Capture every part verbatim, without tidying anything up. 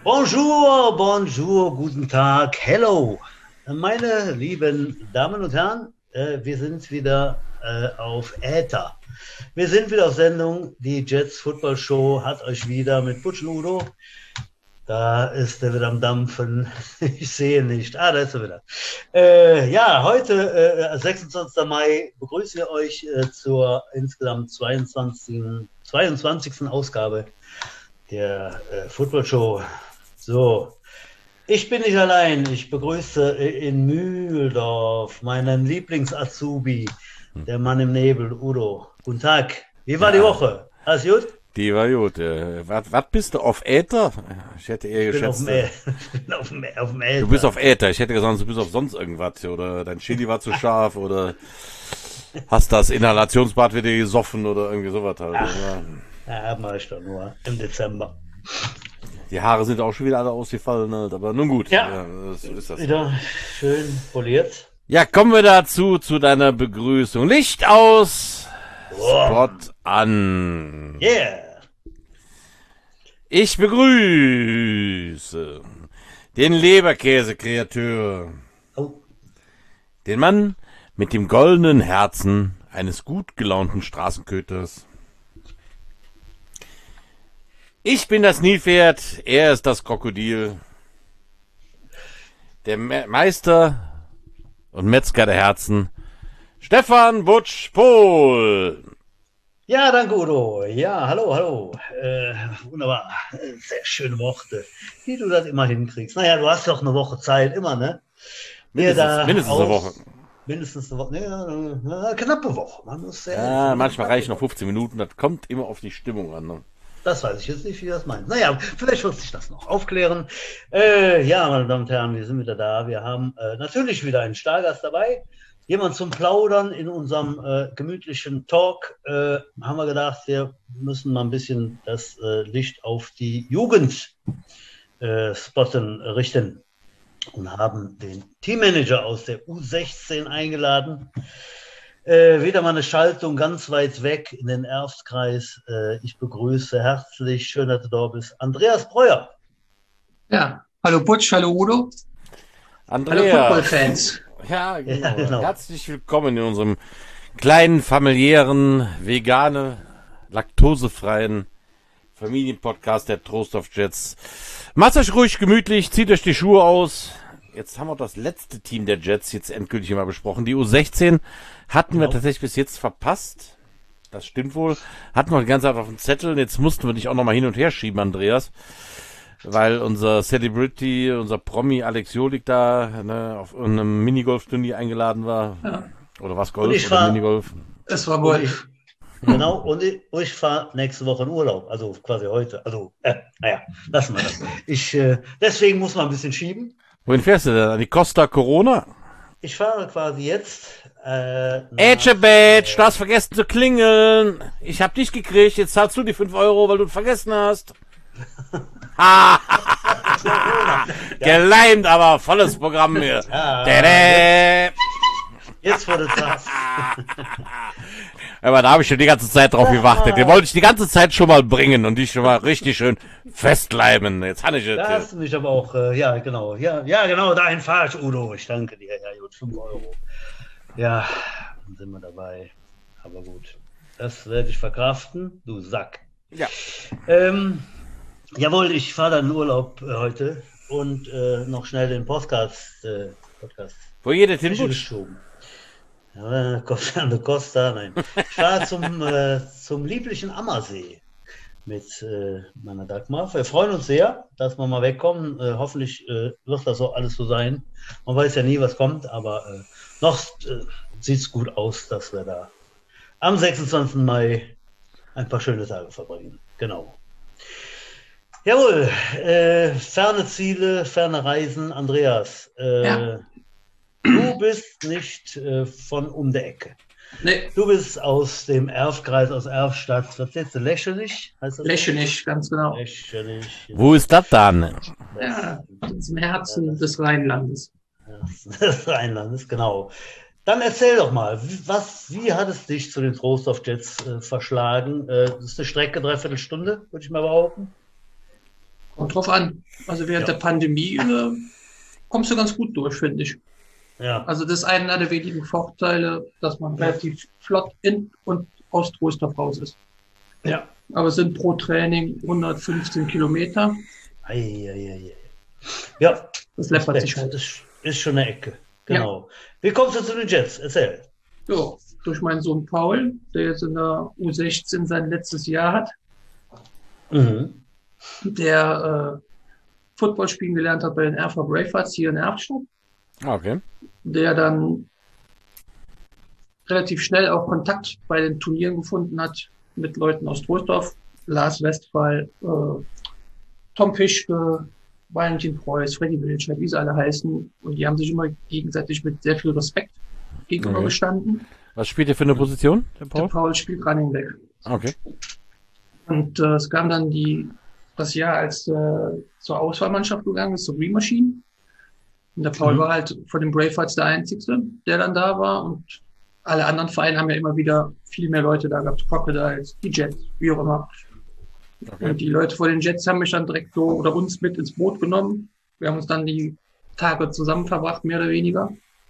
Bonjour, bonjour, guten Tag, hello. Meine lieben Damen und Herren, äh, wir sind wieder äh, auf Äther. Wir sind wieder auf Sendung. Die Jets Football Show hat euch wieder mit Butch und Udo. Da ist er wieder am Dampfen. Ich sehe nicht. Ah, da ist er wieder. Äh, ja, heute, äh, sechsundzwanzigsten Mai, begrüßen wir euch äh, zur insgesamt zweiundzwanzigsten. zweiundzwanzigsten Ausgabe der äh, Football Show. So, ich bin nicht allein. Ich begrüße in Mühldorf meinen Lieblings-Azubi, der Mann im Nebel, Udo. Guten Tag. Wie war ja. die Woche? Alles gut? Die war gut. Äh, was, was bist du, auf Äther? Ich hätte eher Ich bin geschätzt. auf dem, auf dem, auf dem Äther. Du bist auf Äther. Ich hätte gesagt, du bist auf sonst irgendwas. Oder dein Chili war zu scharf. Oder hast das Inhalationsbad wieder gesoffen. Oder irgendwie sowas halt. Ach, ja, mach ich doch nur im Dezember. Die Haare sind auch schon wieder alle ausgefallen, halt, aber nun gut. Ja, ja so ist das. Wieder schön poliert. Ja, kommen wir dazu, zu deiner Begrüßung. Licht aus, Oh. Spot an. Yeah. Ich begrüße den Leberkäse-Kreateur, Oh. den Mann mit dem goldenen Herzen eines gut gelaunten Straßenköters. Ich bin das Nilpferd, er ist das Krokodil. Der Me- Meister und Metzger der Herzen, Stefan Butsch-Pohl. Ja, danke Udo. Ja, hallo, hallo. Äh, wunderbar. Sehr schöne Worte, wie du das immer hinkriegst. Naja, du hast doch eine Woche Zeit, immer, ne? Mindestens, da mindestens eine Woche. Mindestens eine Woche. Nee, eine knappe Woche. Man muss sehr Ja, manchmal reichen noch fünfzehn Minuten. Das kommt immer auf die Stimmung an. Ne? Das weiß ich jetzt nicht, wie das meint. Naja, vielleicht wird sich das noch aufklären. Äh, ja, meine Damen und Herren, wir sind wieder da. Wir haben äh, natürlich wieder einen Stargast dabei. Jemand zum Plaudern in unserem äh, gemütlichen Talk. Äh, haben wir gedacht, wir müssen mal ein bisschen das äh, Licht auf die Jugend äh, spotten, äh, richten. Und haben den Teammanager aus der U sechzehn eingeladen. Äh, wieder mal eine Schaltung ganz weit weg in den Erftkreis. Äh, ich begrüße herzlich, schön, dass du da bist, Andreas Breuer. Ja, hallo Butch, hallo Udo. Andreas. Hallo Football-Fans. Ja, genau. Ja, genau. Herzlich willkommen in unserem kleinen, familiären, vegane, laktosefreien Familienpodcast der Trost of Jets. Macht euch ruhig gemütlich, zieht euch die Schuhe aus. Jetzt haben wir das letzte Team der Jets jetzt endgültig mal besprochen. Die U sechzehn hatten wir Genau. tatsächlich bis jetzt verpasst. Das stimmt wohl. Hatten wir die ganze Zeit auf dem Zettel. Jetzt mussten wir dich auch nochmal hin und her schieben, Andreas. Weil unser Celebrity, unser Promi Alex Jolik da ne, auf einem Minigolf-Turnier eingeladen war. Ja. Oder was, Und Golf ich oder war- Minigolf? Es war Golf. Genau, und ich, ich fahre nächste Woche in Urlaub, also quasi heute. Also, äh, naja, lassen wir das. Ich, äh, deswegen muss man ein bisschen schieben. Wohin fährst du denn? An die Costa Corona? Ich fahre quasi jetzt. Äh, nach- Ätschebätsch, du hast vergessen zu klingeln. Ich hab dich gekriegt, jetzt zahlst du die fünf Euro, weil du vergessen hast. Ha! Geleimt, aber volles Programm hier. Ja. Dädä. Jetzt wurde es das. Aber da habe ich schon die ganze Zeit drauf gewartet. Den wollte ich die ganze Zeit schon mal bringen und dich schon mal richtig schön festleimen. Jetzt habe ich es. Da hast du mich aber auch, äh, ja, genau. Ja, ja, genau, dahin fahre ich, Udo. Ich danke dir. Ja, gut, fünf Euro. Ja, dann sind wir dabei. Aber gut, das werde ich verkraften, du Sack. Ja. Ähm, jawohl, ich fahre dann in Urlaub äh, heute und äh, noch schnell den Podcast, äh, Podcast Wo jedes hin Butsch? geschoben. Ja, Costa an der Costa, nein. Ich fahre zum, äh, zum lieblichen Ammersee mit äh, meiner Dagmar. Wir freuen uns sehr, dass wir mal wegkommen. Äh, hoffentlich äh, wird das auch alles so sein. Man weiß ja nie, was kommt, aber äh, noch äh, sieht es gut aus, dass wir da am sechsundzwanzigsten Mai ein paar schöne Tage verbringen. Genau. Jawohl, äh, ferne Ziele, ferne Reisen. Andreas, äh, Ja. du bist nicht äh, von um der Ecke. Nee, Du bist aus dem Erfkreis, aus Erfstadt. Was jetzt? Lächenich? Heißt das? Lächenich, ganz genau. Lächenich. Wo ist das dann? Ja, zum Herzen des Rheinlandes. Des Rheinlandes, genau. Dann erzähl doch mal, wie, was, wie hat es dich zu den Trost of Jets äh, verschlagen? Äh, das ist eine Strecke, dreiviertel Stunde, würde ich mal behaupten. Kommt drauf an. Also während Ja. der Pandemie äh, kommst du ganz gut durch, finde ich. Ja. Also das ist einer der wenigen Vorteile, dass man relativ flott in und aus Trostorf raus ist. Ja. Aber es sind pro Training hundertfünfzehn Kilometer. Ei, ei, ei, ei. Ja, Das läppert sich Respekt. halt. Ist, ist schon eine Ecke. Genau. Wie kommst du zu den Jets? Erzähl. So, durch meinen Sohn Paul, der jetzt in der U sechzehn sein letztes Jahr hat, Mhm. der äh, Football spielen gelernt hat bei den Erfa Bravehearts hier in Erfstadt, Ah, okay. der dann relativ schnell auch Kontakt bei den Turnieren gefunden hat mit Leuten aus Troisdorf, Lars Westphal, äh, Tom Fischke, Valentin Preuß, Freddy Wilczek, wie sie alle heißen. Und die haben sich immer gegenseitig mit sehr viel Respekt gegenüber Okay. gestanden. Was spielt ihr für eine Position, der Der Paul? Paul spielt Running Back. Ah, okay. Und äh, es kam dann die, das Jahr, als äh, zur Auswahlmannschaft gegangen ist, zur Green Machine. Und der Paul Mhm. war halt von den Bravehearts der Einzige, der dann da war. Und alle anderen Vereine haben ja immer wieder viel mehr Leute da gehabt. Crocodiles, die Jets, wie auch immer. Okay. Und die Leute vor den Jets haben mich dann direkt so oder uns mit ins Boot genommen. Wir haben uns dann die Tage zusammen verbracht, mehr oder weniger.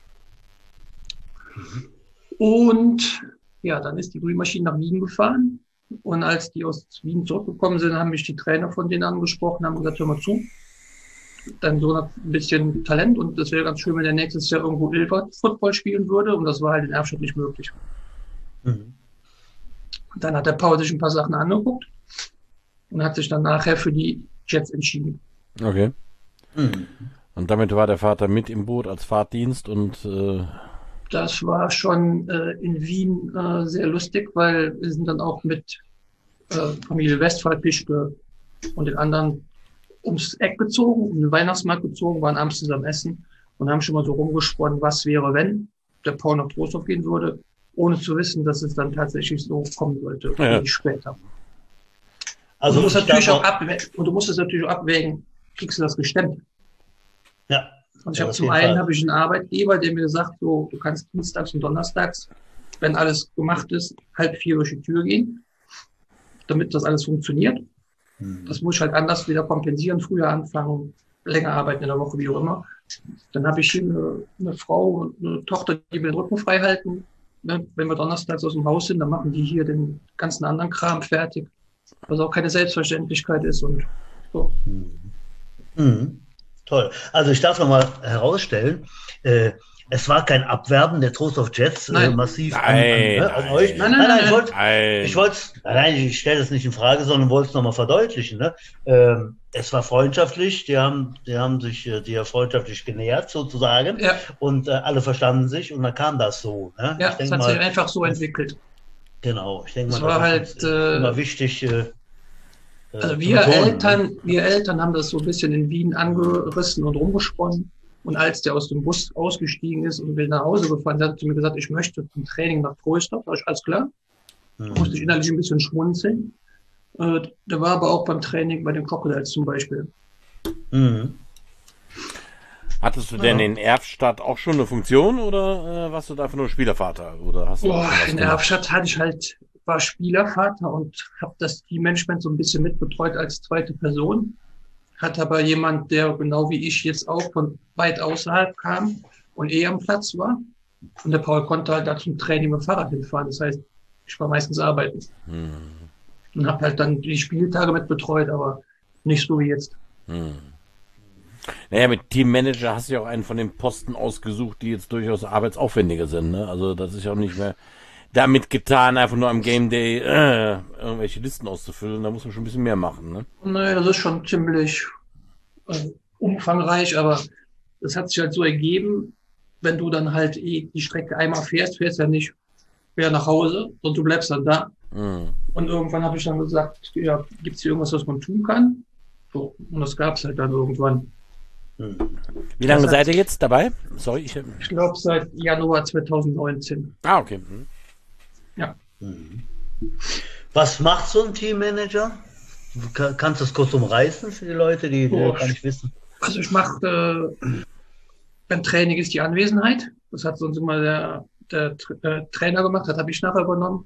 Und ja, dann ist die Green Machine nach Wien gefahren. Und als die aus Wien zurückgekommen sind, haben mich die Trainer von denen angesprochen, haben gesagt, hör mal zu, dein Sohn hat ein bisschen Talent und das wäre ganz schön, wenn er nächstes Jahr irgendwo Ilford Football spielen würde. Und das war halt in Erfstadt nicht möglich. Mhm. Und dann hat der Paul sich ein paar Sachen angeguckt und hat sich dann nachher für die Jets entschieden. Okay. Mhm. Und damit war der Vater mit im Boot als Fahrtdienst und äh, Das war schon äh, in Wien äh, sehr lustig, weil wir sind dann auch mit äh, Familie Westphal, Pischke und den anderen ums Eck gezogen, um den Weihnachtsmarkt gezogen, waren abends zusammen essen und haben schon mal so rumgesponnen, was wäre, wenn der Paul nach Troisdorf gehen würde, ohne zu wissen, dass es dann tatsächlich so kommen sollte, Ja. wenig später. Also und, du musst ich natürlich darf auch abwägen, und du musst es natürlich auch abwägen, kriegst du das gestemmt? Ja. Und ich Ja, habe auf zum jeden einen Fall. habe ich einen Arbeitgeber, der mir gesagt, so, du kannst dienstags und donnerstags, wenn alles gemacht ist, halb vier durch die Tür gehen, damit das alles funktioniert. Mhm. Das muss ich halt anders wieder kompensieren, früher anfangen, länger arbeiten in der Woche, wie auch immer. Dann habe ich hier eine, eine Frau und eine Tochter, die mir den Rücken frei halten. Ne? Wenn wir donnerstags aus dem Haus sind, dann machen die hier den ganzen anderen Kram fertig, was auch keine Selbstverständlichkeit ist. Und so. Mhm. Toll. Also ich darf nochmal herausstellen, äh, es war kein Abwerben der Troisdorf Jets äh, Nein. massiv an, an, Nein, ne, an nein. euch. Nein, nein, nein, ich nein. wollte Nein. ich wollte nein, ich stelle das nicht in Frage, sondern wollte es nochmal verdeutlichen. Ne? Ähm, es war freundschaftlich, die haben, die haben sich äh, die freundschaftlich genähert sozusagen Ja, und äh, alle verstanden sich und dann kam das so. Ne? ja, ich es denke hat sich mal, einfach so das- entwickelt. genau, ich denke Es mal, war das halt, ist uns, äh, äh, immer wichtig. Äh, äh, Also zu wir betonen, ne? Eltern, wir Eltern haben das so ein bisschen in Wien angerissen und rumgesponnen. Und als der aus dem Bus ausgestiegen ist und will nach Hause gefahren, hat er zu mir gesagt, ich möchte zum Training nach Troisdorf. Da war ich, alles klar. Da Mhm. musste ich innerlich ein bisschen schmunzeln. Äh, der war aber auch beim Training bei den Crocodiles zum Beispiel. Mhm. Hattest du denn Ja. in Erfstadt auch schon eine Funktion oder äh, warst du dafür nur Spielervater? Oder hast du auch Boah, schon was in gemacht? Erfstadt hatte ich halt, war Spielervater und habe das Teammanagement so ein bisschen mitbetreut als zweite Person. Hat aber jemand, der genau wie ich jetzt auch von weit außerhalb kam und eh am Platz war. Und der Paul konnte halt da zum Training mit dem Fahrrad hinfahren. Das heißt, ich war meistens arbeiten. Hm. Und habe halt dann die Spieltage mit betreut, aber nicht so wie jetzt. Hm. Naja, mit Teammanager hast du ja auch einen von den Posten ausgesucht, die jetzt durchaus arbeitsaufwendiger sind. Ne? Also das ist ja auch nicht mehr damit getan, einfach nur am Game Day äh, irgendwelche Listen auszufüllen. Da muss man schon ein bisschen mehr machen. Ne? Naja, das ist schon ziemlich äh, umfangreich, aber das hat sich halt so ergeben, wenn du dann halt eh die Strecke einmal fährst, fährst ja nicht mehr nach Hause, sondern du bleibst dann da. Hm. Und irgendwann habe ich dann gesagt, ja, gibt es hier irgendwas, was man tun kann? So, und das gab es halt dann irgendwann. Mhm. Wie lange Das seid hat- ihr jetzt dabei? Sorry, ich... Ich glaube seit Januar zwanzig neunzehn. Ah, okay. Hm. Ja. Mhm. Was macht so ein Teammanager? Ka- Kannst du das kurz umreißen für die Leute, die, die Boah. gar nicht wissen? Also ich mache, äh, beim Training ist die Anwesenheit. Das hat sonst immer der, der Tra- äh, Trainer gemacht, das habe ich nachher übernommen.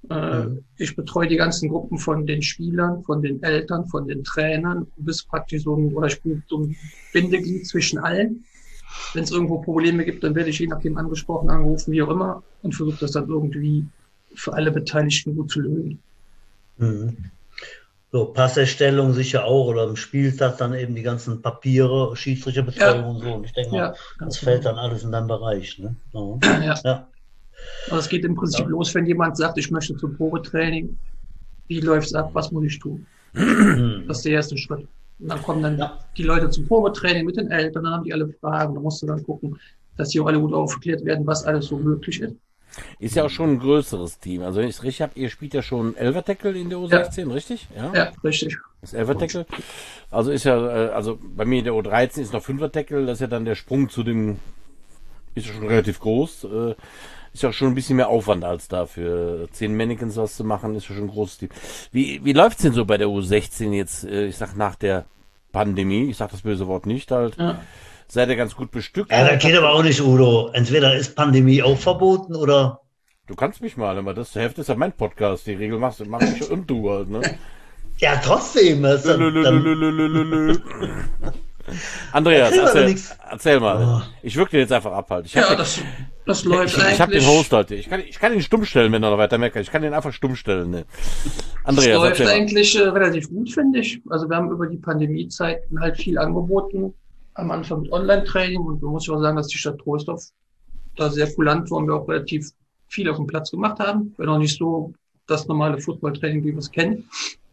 Äh, Mhm. Ich betreue die ganzen Gruppen von den Spielern, von den Eltern, von den Trainern, bis praktisch so ein, oder ich bin so ein Bindeglied zwischen allen. Wenn es irgendwo Probleme gibt, dann werde ich je nachdem angesprochen, angerufen, wie auch immer, und versuche das dann irgendwie für alle Beteiligten gut zu lösen. Mhm. So, Passerstellung sicher auch oder im Spieltag dann eben die ganzen Papiere, Schiedsrichterbetreuung Ja. und so. Und ich denke mal, Ja, das ganz fällt genau. dann alles in deinen Bereich. Ne? Ja. Ja. Ja. Aber es geht im Prinzip Ja. los, wenn jemand sagt, ich möchte zum Probetraining. Wie läuft's ab? Was muss ich tun? Mhm. Das ist der erste Schritt. Und dann kommen dann Ja. die Leute zum Probetraining mit den Eltern, dann haben die alle Fragen. Da musst du dann gucken, dass die auch alle gut aufgeklärt werden, was alles so möglich ist. Ist ja auch schon ein größeres Team. Also wenn ich es richtig habe, ihr spielt ja schon Elfer-Tackle in der U sechzehn, ja. Richtig? Ja, ja, richtig. Das Elfer-Tackle. Also ist ja, also bei mir in der U dreizehn ist noch Fünfer-Tackle, das ist ja dann der Sprung zu dem, ist ja schon relativ groß. Ist ja schon ein bisschen mehr Aufwand als da für zehn Mannequins was zu machen, ist ja schon ein großes Team. Wie, wie läuft's denn so bei der U sechzehn jetzt, ich sag nach der Pandemie, ich sag das böse Wort nicht halt, Ja. seid ihr ganz gut bestückt? Ja, das geht aber auch nicht, Udo. Entweder ist Pandemie auch verboten oder. Du kannst mich mal, aber das Hälfte ist ja mein Podcast, die Regel machst du, mach ich und du halt, ne? Ja, trotzdem. Das dann, dann, Andreas, Erzähl mal erzähl, nix. erzähl mal. Oh. Ich wirke dir jetzt einfach ab halt. Ich hab Ja, den- das, das ich, läuft ich, ich hab den eigentlich. Host halt. Ich kann, ich kann ihn stumm stellen, wenn er noch weiter meckert. Ich kann ihn einfach stumm stellen. Ne? Das Andreas, läuft erzähl mal. eigentlich äh, relativ gut, finde ich. Also wir haben über die Pandemiezeiten halt viel angeboten. Am Anfang mit Online-Training und man muss ja auch sagen, dass die Stadt Troisdorf da sehr kulant war und wir auch relativ viel auf dem Platz gemacht haben. Wenn auch nicht so das normale Football-Training, wie wir es kennen.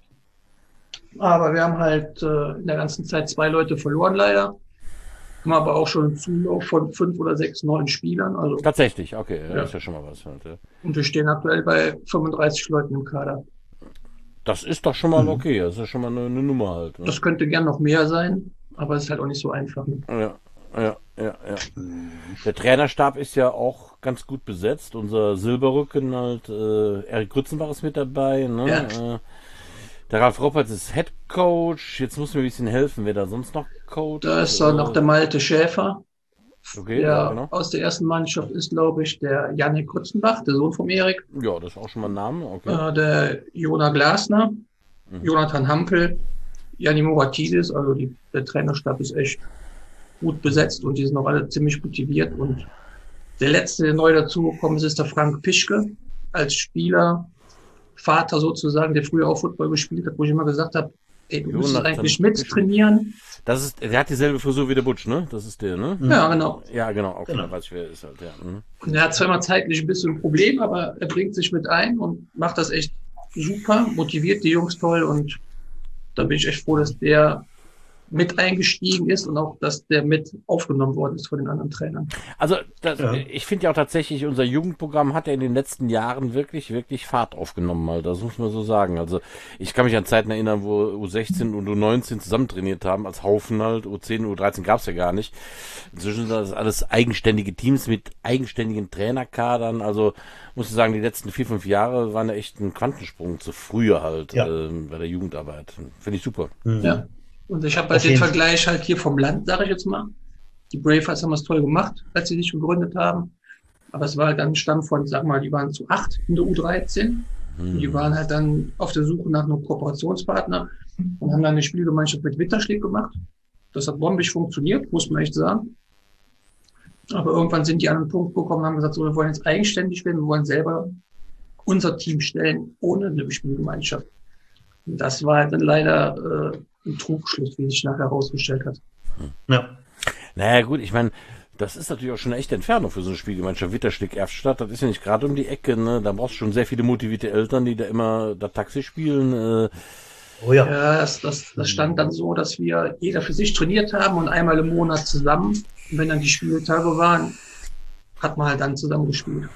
Aber wir haben halt äh, in der ganzen Zeit zwei Leute verloren leider. Haben aber auch schon einen Zulauf von fünf oder sechs neuen Spielern. Also, Tatsächlich, okay, ja. Ja. Ist ja schon mal was. Halt, ja. und wir stehen aktuell bei fünfunddreißig Leuten im Kader. Das ist doch schon mal Mhm. okay. Das ist ja schon mal eine, eine Nummer halt. Ne? Das könnte gern noch mehr sein, aber es ist halt auch nicht so einfach. Ne? Ja, ja, ja, ja. Der Trainerstab ist ja auch ganz gut besetzt. Unser Silberrücken halt, äh, Erik Grützenbach ist mit dabei. Ne? Ja. Äh, der Ralf Roppertz ist Head Coach. Jetzt muss mir ein bisschen helfen, wer da sonst noch Coach. Da ist dann noch der Malte Schäfer. Okay, Der ja, genau. aus der ersten Mannschaft ist, glaube ich, der Janik Grützenbach, der Sohn vom Erik. Ja, das ist auch schon mal ein Name. Okay. Äh, der Jona Glasner, Mhm. Jonathan Hampel, Janni Moratidis. Also die, der Trainerstab ist echt gut besetzt und die sind auch alle ziemlich motiviert. Und der letzte, der neu dazugekommen ist, ist der Frank Pischke als Spieler, Vater sozusagen, der früher auch Football gespielt hat, wo ich immer gesagt habe, ey, du müsstest Jonathan eigentlich Pischke. mittrainieren. Das ist, der hat dieselbe Frisur wie der Butch, ne? Das ist der, ne? Mhm. Ja, genau. Ja, genau. Okay, Genau. dann weiß ich, wer er ist halt, ja. Mhm. Und er hat zwar immer zeitlich ein bisschen ein Problem, aber er bringt sich mit ein und macht das echt super, motiviert die Jungs toll und da bin ich echt froh, dass der mit eingestiegen ist und auch, dass der mit aufgenommen worden ist von den anderen Trainern. Also, das, Ja. ich finde ja auch tatsächlich, unser Jugendprogramm hat ja in den letzten Jahren wirklich, wirklich Fahrt aufgenommen, mal. Das muss man so sagen. Also, ich kann mich an Zeiten erinnern, wo U sechzehn und U neunzehn zusammen trainiert haben, als Haufen halt. U zehn, U dreizehn gab's ja gar nicht. Inzwischen sind das alles eigenständige Teams mit eigenständigen Trainerkadern. Also, muss ich sagen, die letzten vier, fünf Jahre waren ja echt ein Quantensprung zu früher halt, Ja. ähm, bei der Jugendarbeit. Finde ich super. Mhm. Ja. Und ich habe Auf halt den jeden Vergleich halt hier vom Land, sage ich jetzt mal. Die Bravehearts haben es toll gemacht, als sie sich gegründet haben. Aber es war halt dann ein Stamm von, sag mal, die waren zu acht in der U dreizehn. Und die waren halt dann auf der Suche nach einem Kooperationspartner und haben dann eine Spielgemeinschaft mit Witterschlick gemacht. Das hat bombig funktioniert, muss man echt sagen. Aber irgendwann sind die an einen Punkt gekommen und haben gesagt, so, wir wollen jetzt eigenständig werden, wir wollen selber unser Team stellen, ohne eine Spielgemeinschaft. Und das war halt dann leider äh, ein Trugschluss, wie sich nachher herausgestellt hat. Ja. Naja, gut, ich meine, das ist natürlich auch schon eine echte Entfernung für so eine Spielgemeinschaft. Witterschlick, Erftstadt, das ist ja nicht gerade um die Ecke, ne? Da brauchst du schon sehr viele motivierte Eltern, die da immer da Taxi spielen. Äh, Oh ja. Ja, das, das, das stand dann so, dass wir jeder für sich trainiert haben und einmal im Monat zusammen. Und wenn dann die Spieltage waren, hat man halt dann zusammen gespielt.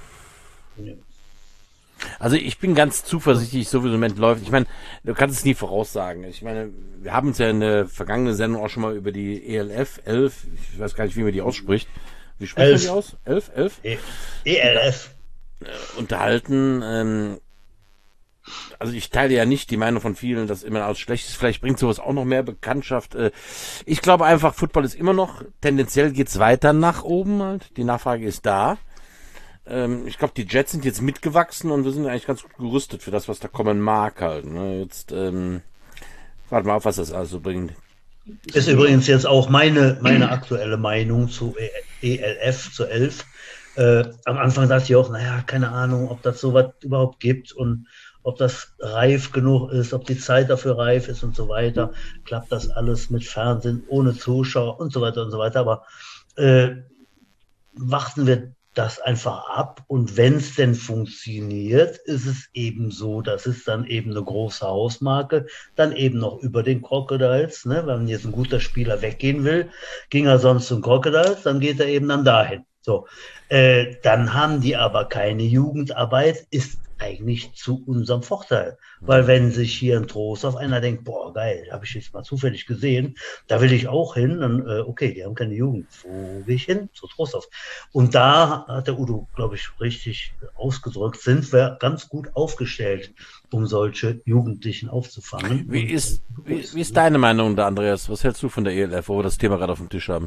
Also ich bin ganz zuversichtlich, so wie es im Moment läuft. Ich meine, du kannst es nie voraussagen. Ich meine, wir haben uns ja in der vergangenen Sendung auch schon mal über die E L F elf, ich weiß gar nicht, wie man die ausspricht. Wie spricht man Elf. die aus? elf? elf? E- ELF. Unterhalten. Ähm, also ich teile ja nicht die Meinung von vielen, dass immer alles schlecht ist. Vielleicht bringt sowas auch noch mehr Bekanntschaft. Äh, ich glaube einfach, Football ist immer noch, tendenziell geht's weiter nach oben halt. Die Nachfrage ist da. Ähm, ich glaube, die Jets sind jetzt mitgewachsen und wir sind eigentlich ganz gut gerüstet für das, was da kommen mag halt. Ne? Jetzt, ähm, warte mal auf, was das also bringt. Ist übrigens jetzt auch meine, meine aktuelle Meinung zu E L F, zu elf. Äh, am Anfang dachte ich auch, naja, keine Ahnung, ob das sowas überhaupt gibt und ob das reif genug ist, ob die Zeit dafür reif ist und so weiter. Klappt das alles mit Fernsehen, ohne Zuschauer und so weiter und so weiter. Aber äh, warten wir das einfach ab und wenn es denn funktioniert, ist es eben so, dass es dann eben eine große Hausmarke, dann eben noch über den Crocodiles, ne? Wenn jetzt ein guter Spieler weggehen will, ging er sonst zum Crocodiles, dann geht er eben dann dahin. So, äh, dann haben die aber keine Jugendarbeit, ist eigentlich zu unserem Vorteil. Weil wenn sich hier ein Trost auf einer denkt, boah, geil, habe ich jetzt mal zufällig gesehen, da will ich auch hin, dann, äh, okay, die haben keine Jugend. Wo will ich hin? Zu Trostorf. Und da hat der Udo, glaube ich, richtig ausgedrückt, sind wir ganz gut aufgestellt, um solche Jugendlichen aufzufangen. Wie ist, wie, wie ist deine Meinung da, Andreas? Was hältst du von der E L F, wo wir das Thema gerade auf dem Tisch haben?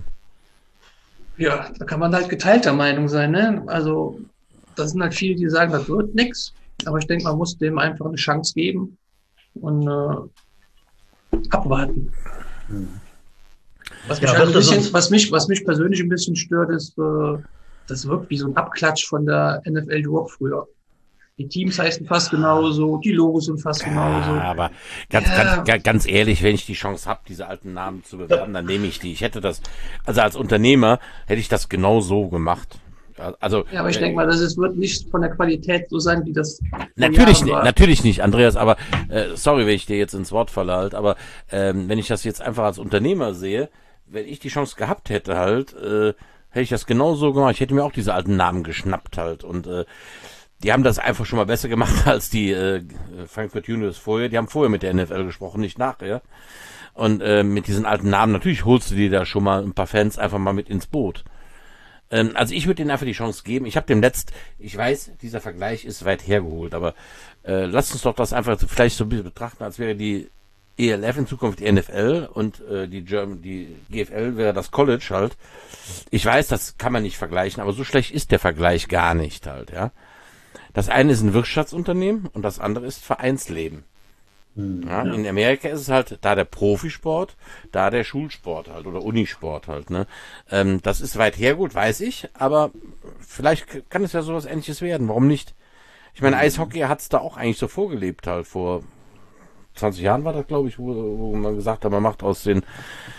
Ja, da kann man halt geteilter Meinung sein, ne? Also, das sind halt viele, die sagen, das wird nichts. Aber ich denke, man muss dem einfach eine Chance geben und äh, abwarten. Hm. Was, mich ja, halt ein bisschen, sonst... was, mich, was mich persönlich ein bisschen stört, ist, äh, das wirkt wie so ein Abklatsch von der N F L Europe früher. Die Teams heißen fast genauso, die Logos sind fast genauso. Ja, aber ganz, ja. ganz, ganz ehrlich, wenn ich die Chance habe, diese alten Namen zu bewerben, dann nehme ich die. Ich hätte das, also als Unternehmer hätte ich das genau so gemacht. Also, ja, aber ich äh, denke mal, das ist, wird nicht von der Qualität so sein, wie das natürlich nicht, natürlich nicht, Andreas, aber äh, sorry, wenn ich dir jetzt ins Wort falle halt, aber ähm, wenn ich das jetzt einfach als Unternehmer sehe, wenn ich die Chance gehabt hätte halt, äh, hätte ich das genau so gemacht. Ich hätte mir auch diese alten Namen geschnappt halt und äh, die haben das einfach schon mal besser gemacht als die äh, Frankfurt Unions vorher. Die haben vorher mit der N F L gesprochen, nicht nachher. Und äh, mit diesen alten Namen, natürlich holst du dir da schon mal ein paar Fans einfach mal mit ins Boot. Ähm, also ich würde denen einfach die Chance geben. Ich habe dem letzt, ich weiß, dieser Vergleich ist weit hergeholt, aber äh, lasst uns doch das einfach vielleicht so ein bisschen betrachten, als wäre die E L F in Zukunft die N F L und äh, die German, die G F L wäre das College halt. Ich weiß, das kann man nicht vergleichen, aber so schlecht ist der Vergleich gar nicht halt, ja. Das eine ist ein Wirtschaftsunternehmen und das andere ist Vereinsleben. Ja, in Amerika ist es halt da der Profisport, da der Schulsport halt oder Unisport halt. Ne? Ähm, das ist weit hergeholt, weiß ich, aber vielleicht kann es ja sowas Ähnliches werden. Warum nicht? Ich meine, Eishockey hat es da auch eigentlich so vorgelebt halt. Vor zwanzig Jahren war das, glaube ich, wo, wo man gesagt hat, man macht aus den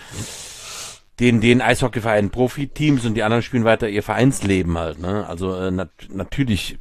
den, den Eishockeyvereinen Profiteams und die anderen spielen weiter ihr Vereinsleben halt. Ne? Also äh, nat natürlich...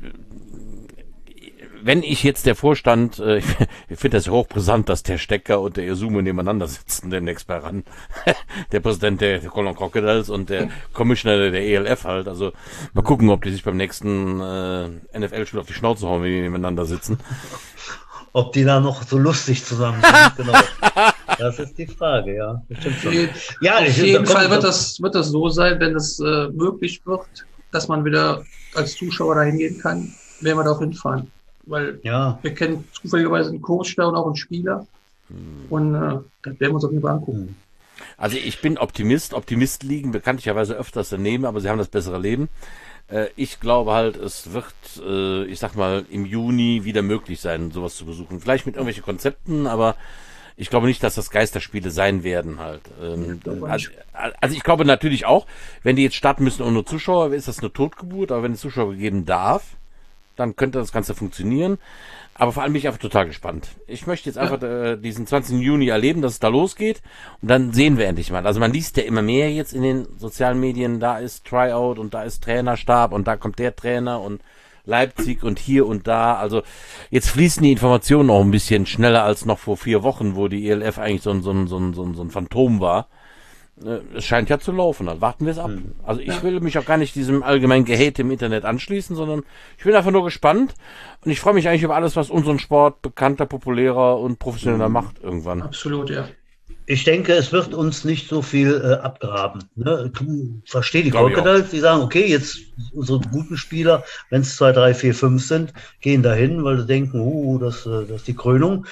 Wenn ich jetzt der Vorstand, äh, ich, ich finde das ja hochbrisant, dass der Stecker und der Isume nebeneinander sitzen, demnächst bei ran. Der Präsident der, der Cologne Crocodiles und der Commissioner der E L F halt. Also mal gucken, ob die sich beim nächsten äh, N F L-Spiel auf die Schnauze hauen, wenn die nebeneinander sitzen. Ob die da noch so lustig zusammen sind, genau. Das ist die Frage, ja. ja auf jeden Fall wird das, wird das so sein, wenn es äh, möglich wird, dass man wieder als Zuschauer dahin gehen kann, werden wir da auch hinfahren. Weil ja. wir kennen zufälligerweise einen Coach da und auch einen Spieler. Hm. Und äh, das werden wir uns auf jeden Fall angucken. Also ich bin Optimist. Optimisten liegen bekanntlicherweise öfters daneben, aber sie haben das bessere Leben. Äh, ich glaube halt, es wird, äh, ich sag mal, im Juni wieder möglich sein, sowas zu besuchen. Vielleicht mit irgendwelchen Konzepten, aber ich glaube nicht, dass das Geisterspiele sein werden halt. Ähm, also, also ich glaube natürlich auch, wenn die jetzt starten müssen ohne Zuschauer, ist das eine Totgeburt, aber wenn es Zuschauer geben darf, dann könnte das Ganze funktionieren. Aber vor allem bin ich einfach total gespannt. Ich möchte jetzt einfach ja. äh, diesen zwanzigsten Juni erleben, dass es da losgeht. Und dann sehen wir endlich mal. Also man liest ja immer mehr jetzt in den sozialen Medien, da ist Tryout und da ist Trainerstab und da kommt der Trainer und Leipzig und hier und da. Also jetzt fließen die Informationen auch ein bisschen schneller als noch vor vier Wochen, wo die E L F eigentlich so ein, so ein, so ein, so ein, so ein Phantom war. Es scheint ja zu laufen, dann warten wir es ab. Hm. Also ich ja. will mich auch gar nicht diesem allgemeinen Gehate im Internet anschließen, sondern ich bin einfach nur gespannt und ich freue mich eigentlich über alles, was unseren Sport bekannter, populärer und professioneller hm. macht irgendwann. Absolut, ja. Ich denke, es wird uns nicht so viel äh, abgraben. Ne? Ich verstehe die Crocodiles, die sagen, okay, jetzt unsere guten Spieler, wenn es zwei, drei, vier, fünf sind, gehen dahin, weil sie denken, uh, das, das ist die Krönung.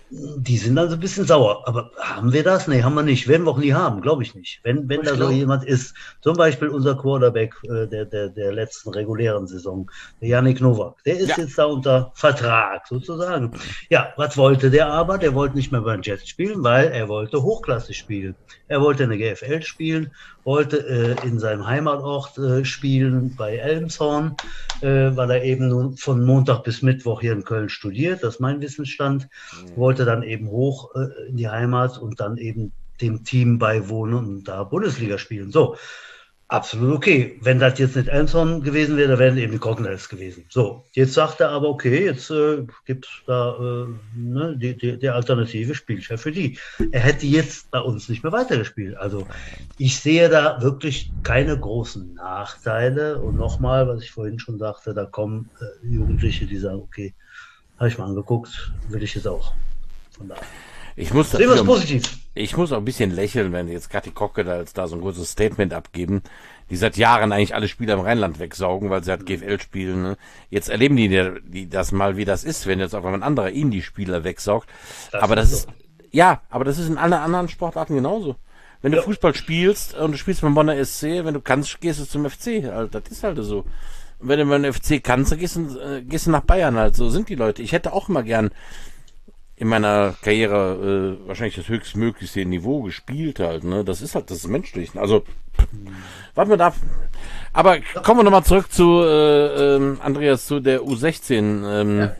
Die sind also ein bisschen sauer. Aber haben wir das? Nee, haben wir nicht. Werden wir auch nie haben, glaube ich nicht. Wenn, wenn Ich da so glaub- jemand ist, zum Beispiel unser Quarterback äh, der, der, der letzten regulären Saison, der Yannick Nowak, der ist Ja. jetzt da unter Vertrag sozusagen. Ja, was wollte der aber? Der wollte nicht mehr bei den Jets spielen, weil er wollte hochklassig spielen. Er wollte in der G F L spielen, wollte äh, in seinem Heimatort äh, spielen, bei Elmshorn, äh, weil er eben nun von Montag bis Mittwoch hier in Köln studiert, das ist mein Wissensstand, wollte dann eben hoch äh, in die Heimat und dann eben dem Team beiwohnen und da Bundesliga spielen. So, absolut okay. Wenn das jetzt nicht Elmshorn gewesen wäre, dann wären eben die Crocodiles gewesen. So, jetzt sagt er aber, okay, jetzt äh, gibt es da äh, ne, die, die, die alternative Spielchef für die. Er hätte jetzt bei uns nicht mehr weitergespielt. Also ich sehe da wirklich keine großen Nachteile. Und nochmal, was ich vorhin schon sagte, da kommen äh, Jugendliche, die sagen, okay, habe ich mal angeguckt, will ich jetzt auch. Von daher. Ich muss, Sehen wir es dafür, positiv. ich muss auch ein bisschen lächeln, wenn jetzt gerade die Crocodiles da so ein großes Statement abgeben, die seit Jahren eigentlich alle Spieler im Rheinland wegsaugen, weil sie halt G F L spielen. Ne? Jetzt erleben die, die das mal, wie das ist, wenn jetzt auf einmal ein anderer ihnen die Spieler wegsaugt. Das aber ist das so. ist, ja, aber das ist in allen anderen Sportarten genauso. Wenn du Ja. Fußball spielst und du spielst beim Bonner S C, wenn du kannst, gehst du zum F C. Halt, das ist halt so. Und wenn du beim F C kannst, dann gehst du, äh, gehst du nach Bayern halt. So sind die Leute. Ich hätte auch immer gern in meiner Karriere äh, wahrscheinlich das höchstmöglichste Niveau gespielt halt, ne? Das ist halt, das ist menschlich. Also, warten wir da. Aber kommen wir nochmal zurück zu äh, ähm, Andreas, zu der U sechzehn. Ähm, Ja.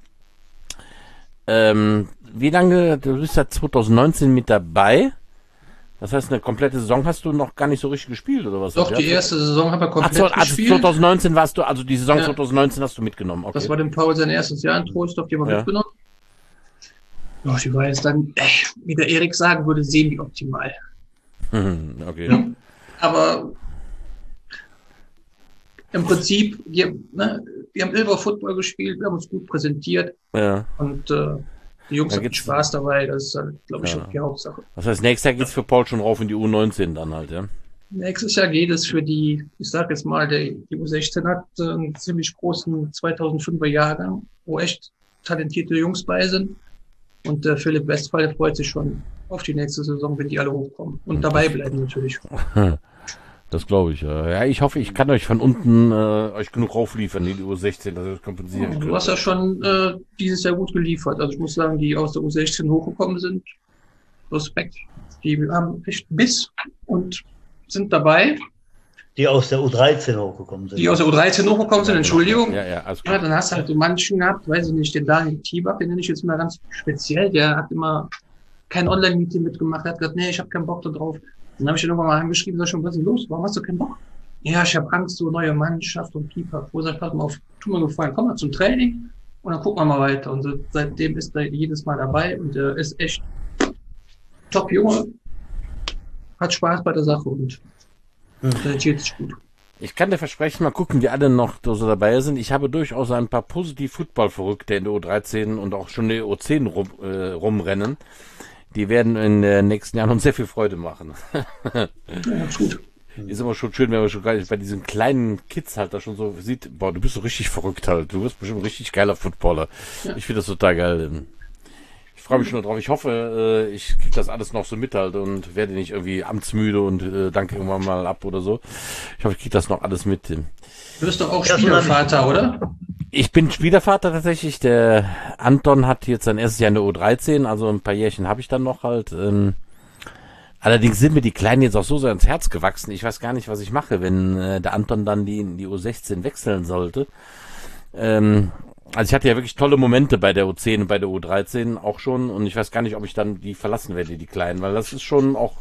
ähm, wie lange, du bist ja zwanzig neunzehn mit dabei. Das heißt, eine komplette Saison hast du noch gar nicht so richtig gespielt, oder was? Doch, Ja, die erste Saison haben wir Ach komplett so, also gespielt. zwanzig neunzehn warst du, also die Saison Ja. zwanzig neunzehn hast du mitgenommen, okay. Das war dem Paul sein erstes Jahr in Troisdorf, die haben wir Ja. mitgenommen. Ja, die war jetzt dann, äh, wie der Erik sagen würde, semi-optimal. Hm, okay. Ja. Aber im Prinzip, wir, ne, wir haben Ilver Football gespielt, wir haben uns gut präsentiert Ja. und äh, die Jungs Da hatten geht's- Spaß dabei. Das ist, halt, glaube ich, Ja. auch die Hauptsache. Das heißt, nächstes Jahr geht's für Paul schon rauf in die U neunzehn dann halt, ja? Nächstes Jahr geht es für die, ich sage jetzt mal, der, die U sechzehn hat äh, einen ziemlich großen zweitausendfünfer Jahrgang, wo echt talentierte Jungs bei sind. Und der Philipp Westphal der freut sich schon auf die nächste Saison, wenn die alle hochkommen. Und dabei bleiben natürlich. Das glaube ich, ja. Ja, ich hoffe, ich kann euch von unten äh, euch genug raufliefern in die U sechzehn, dass ihr das kompensieren könnt. Du hast ja schon äh, dieses Jahr gut geliefert. Also ich muss sagen, die aus der U sechzehn hochgekommen sind, Respekt. Die haben echt Biss und sind dabei. Die aus der U dreizehn hochgekommen sind. Die aus der U dreizehn hochgekommen sind, Entschuldigung. Ja, ja, alles Ja, gut. dann hast du halt so manchen gehabt, weiß ich nicht, den Daniel Tibak, den nenne ich jetzt mal ganz speziell, der hat immer kein Online-Meeting mitgemacht, der hat gesagt, nee, ich habe keinen Bock da drauf. Dann habe ich ihn irgendwann mal angeschrieben, sag schon, was ist denn los? Warum hast du keinen Bock? Ja, ich habe Angst, so neue Mannschaft und Pieper. Wo sagt, pass mal auf, tu mir gefallen, komm mal zum Training und dann gucken wir mal weiter. Und so, seitdem ist er jedes Mal dabei und er ist echt top Junge, hat Spaß bei der Sache und talentiert sich gut. Ich kann dir versprechen, mal gucken, wie alle noch so dabei sind. Ich habe durchaus ein paar positiv Football-Verrückte in der U dreizehn und auch schon in der U zehn rum, äh, rumrennen. Die werden in den nächsten Jahren uns sehr viel Freude machen. Ja, ist gut. Ist immer schon schön, wenn man schon gar nicht bei diesen kleinen Kids halt da schon so sieht, boah, du bist so richtig verrückt halt. Du wirst bestimmt ein richtig geiler Footballer. Ja. Ich finde das total geil. Ich freue mich schon drauf. Ich hoffe, äh, ich kriege das alles noch so mit halt und werde nicht irgendwie amtsmüde und äh, danke irgendwann mal ab oder so. Ich hoffe, ich kriege das noch alles mit. Du bist doch auch Ja, so Spielervater, oder? Ich bin Spielervater tatsächlich. Der Anton hat jetzt sein erstes Jahr in der U dreizehn, also ein paar Jährchen habe ich dann noch halt. Ähm, allerdings sind mir die Kleinen jetzt auch so sehr ins Herz gewachsen. Ich weiß gar nicht, was ich mache, wenn äh, der Anton dann die in die U sechzehn wechseln sollte. Ähm, also ich hatte ja wirklich tolle Momente bei der U zehn und bei der U dreizehn auch schon und ich weiß gar nicht, ob ich dann die verlassen werde, die Kleinen, weil das ist schon auch,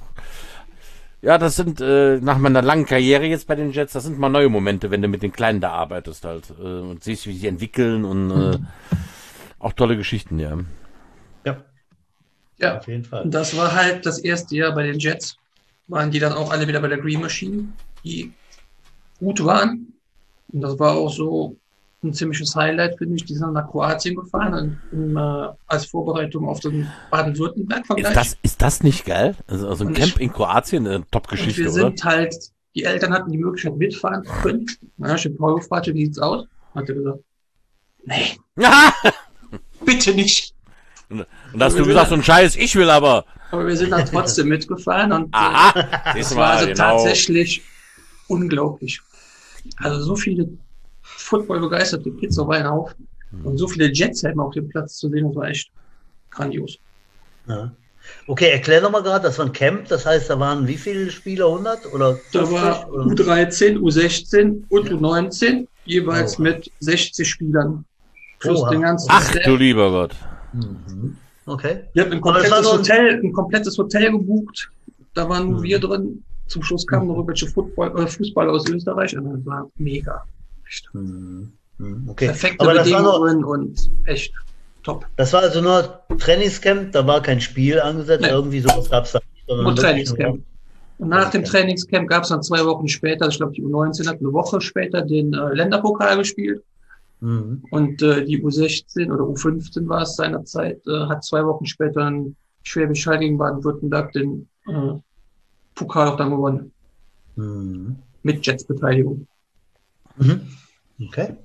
ja, das sind äh, nach meiner langen Karriere jetzt bei den Jets, das sind mal neue Momente, wenn du mit den Kleinen da arbeitest halt äh, und siehst, wie sie entwickeln und äh, auch tolle Geschichten, ja. Ja, Ja. auf jeden Fall. Und das war halt das erste Jahr bei den Jets. Waren die dann auch alle wieder bei der Green Machine, die gut waren. Und das war auch so ein ziemliches Highlight, finde ich. Die sind nach Kroatien gefahren, in, äh, als Vorbereitung auf den Baden-Württemberg-Vergleich. Ist das, ist das nicht geil? Also, also ein Und Camp ich- in Kroatien, eine Und Top-Geschichte, wir oder? sind halt, die Eltern hatten die Möglichkeit mitfahren zu können. Na, ich habe Paul gefragt, wie sieht's aus? Hat er gesagt, nee, bitte nicht. Und, und hast du gesagt, so ein Scheiß, ich will aber. Aber wir sind dann trotzdem mitgefahren und Aha, äh, siehst es du war mal, also genau. tatsächlich unglaublich. Also so viele Football-begeisterte Kids auf einen Haufen und so viele Jets-Helme auf dem Platz zu sehen, das war echt grandios. Ja. Okay, erklär doch mal gerade, das war ein Camp, das heißt, da waren wie viele Spieler, hundert oder fünfzig? Da war oder? U dreizehn, U sechzehn und Ja. U neunzehn, jeweils Oha. mit sechzig Spielern. Plus Oha. den ganzen Ach Staff. du lieber Gott. Mhm. Okay. Wir hatten ein Aber das war komplettes nur ein- Hotel, ein komplettes Hotel gebucht. Da waren nur Mhm. wir drin. Zum Schluss kamen noch irgendwelche Football, äh, Fußballer aus Österreich und das war mega. Echt. Mhm. Mhm. Okay. Perfekte Aber das war, nur, Bedingungen und echt top. das war also nur Trainingscamp, da war kein Spiel angesetzt, Nee. irgendwie sowas gab es da nicht. sondern Nur wirklich Trainingscamp. Und nach dem Trainingscamp. Trainingscamp gab es dann zwei Wochen später, ich glaube die U neunzehn hat eine Woche später den äh, Länderpokal gespielt. Mhm. Und äh, die U sechzehn oder U fünfzehn war es seinerzeit, äh, hat zwei Wochen später dann Schwäbisch Hall gegen Baden-Württemberg den äh, Pokal auch dann gewonnen. Mhm. Mit Jets-Beteiligung. Mhm. Okay.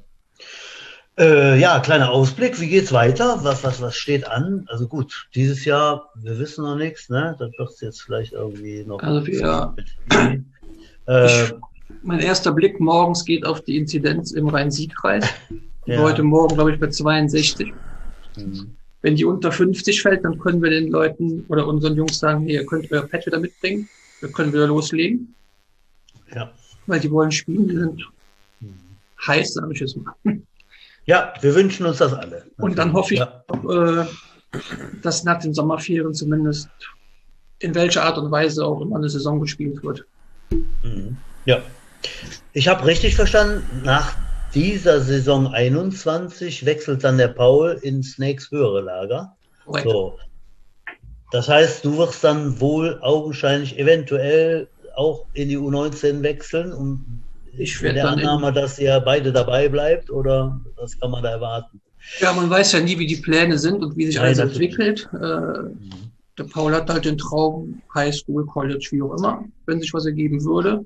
Äh, ja, kleiner Ausblick, wie geht's weiter? Was, was, was steht an? Also gut, dieses Jahr, wir wissen noch nichts, ne? Das wird jetzt vielleicht irgendwie noch. Also wir- äh, Ich, mein erster Blick morgens geht auf die Inzidenz im Rhein-Sieg-Kreis. Die Ja. war heute Morgen, glaube ich, bei zweiundsechzig. mhm. Wenn die unter fünfzig fällt, dann können wir den Leuten oder unseren Jungs sagen, hier, ihr könnt euer Pad wieder mitbringen. Wir können wieder loslegen, Ja. weil die wollen spielen. Die sind heiß, sage ich jetzt mal. Ja, wir wünschen uns das alle. Und dann hoffe ich, Ja. äh, dass nach den Sommerferien zumindest in welcher Art und Weise auch immer eine Saison gespielt wird. Mhm. Ja. Ich habe richtig verstanden, nach dieser Saison einundzwanzig wechselt dann der Paul ins nächst höhere Lager. Korrekt. So. Das heißt, du wirst dann wohl augenscheinlich eventuell auch in die U neunzehn wechseln, um Ich in werde der dann in- Annahme, dass ihr beide dabei bleibt, oder was kann man da erwarten? Ja, man weiß ja nie, wie die Pläne sind und wie sich Nein, alles natürlich. entwickelt. Äh, der Paul hat halt den Traum, High School, College, wie auch immer, wenn sich was ergeben würde.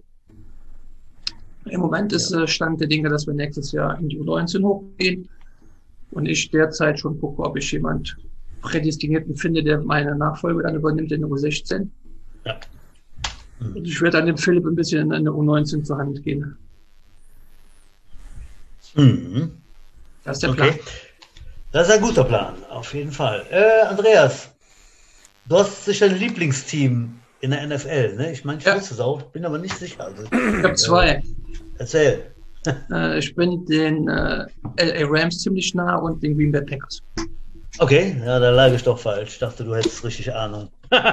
Im Moment ist äh, Stand der Dinge, dass wir nächstes Jahr in die U neunzehn hochgehen und ich derzeit schon gucke, ob ich jemand Prädestinierten finde, der meine Nachfolge dann übernimmt in der U sechzehn. Ja. Und ich werde dann dem Philipp ein bisschen in der U neunzehn zur Hand gehen. Mhm. Das ist der Plan. Okay. Das ist ein guter Plan, auf jeden Fall. Äh, Andreas, du hast sicher ein Lieblingsteam in der N F L, ne? Ich meine, ich Ja. wusste es auch, bin aber nicht sicher. Also, Ich habe zwei. erzähl. Äh, ich bin den äh, L A Rams ziemlich nah und den Green Bay Packers. Okay, ja, da lag ich doch falsch. Ich dachte, du hättest richtig Ahnung.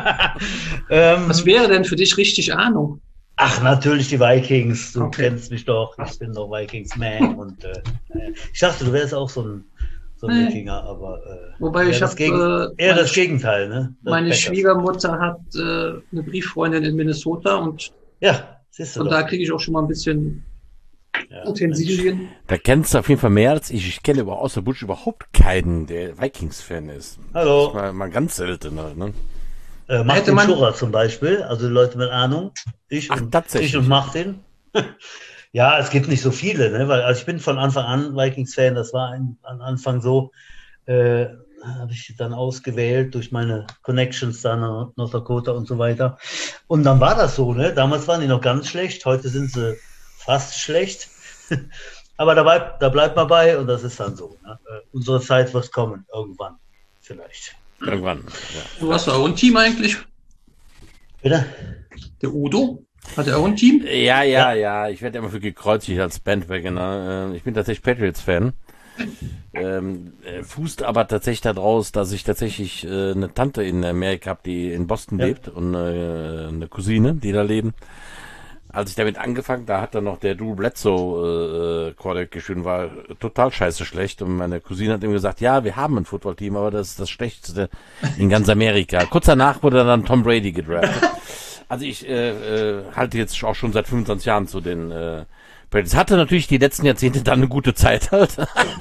ähm, Was wäre denn für dich richtig Ahnung? ach, natürlich die Vikings. Du Okay. kennst mich doch. Ich bin doch Vikings-Man. Und äh, ich dachte, du wärst auch so ein, so ein Nee. Wikinger, aber äh, Wobei eher ich das hab, Gegen- äh, eher meine das Gegenteil, ne? Das Meine Packers. Schwiegermutter hat äh, eine Brieffreundin in Minnesota und Ja, siehst du von doch. da kriege ich auch schon mal ein bisschen Ja, Utensilien. Da kennst du auf jeden Fall mehr als ich. Ich kenne aber außer Butch überhaupt keinen, der Vikings-Fan ist. Hallo. Das ist mal, mal ganz selten halt, ne? Äh, Hätte Martin man- Schurrer zum Beispiel, also Leute mit Ahnung. Ich Ach, und, tatsächlich. ich und Martin. Ja, es gibt nicht so viele, ne? Weil also ich bin von Anfang an Vikings-Fan, das war ein, am Anfang so, äh, habe ich dann ausgewählt durch meine Connections da nach North Dakota und so weiter. Und dann war das so, ne? Damals waren die noch ganz schlecht, heute sind sie fast schlecht. Aber da bleibt, da bleibt man bei und das ist dann so. Ne? Äh, unsere Zeit wird kommen, irgendwann, vielleicht. Irgendwann. Ja. Du hast auch ein Team eigentlich. Bitte? Der Udo hat er auch ein Team. Ja, ja, ja. Ich werde immer für gekreuzigt als Bandwagoner. Äh, Ich bin tatsächlich Patriots-Fan. Ähm, äh, fußt aber tatsächlich daraus, dass ich tatsächlich äh, eine Tante in Amerika habe, die in Boston Ja. lebt und äh, eine Cousine, die da leben. Als ich damit angefangen, da hat dann noch der Drew Bledsoe äh, Quarterback gespielt, war total scheiße schlecht. Und meine Cousine hat ihm gesagt, ja, wir haben ein Footballteam, aber das ist das Schlechteste in ganz Amerika. Kurz danach wurde dann Tom Brady gedraftet. Also ich äh, äh, halte jetzt auch schon seit fünfundzwanzig Jahren zu den äh, Patriots. Hatte natürlich die letzten Jahrzehnte dann eine gute Zeit halt.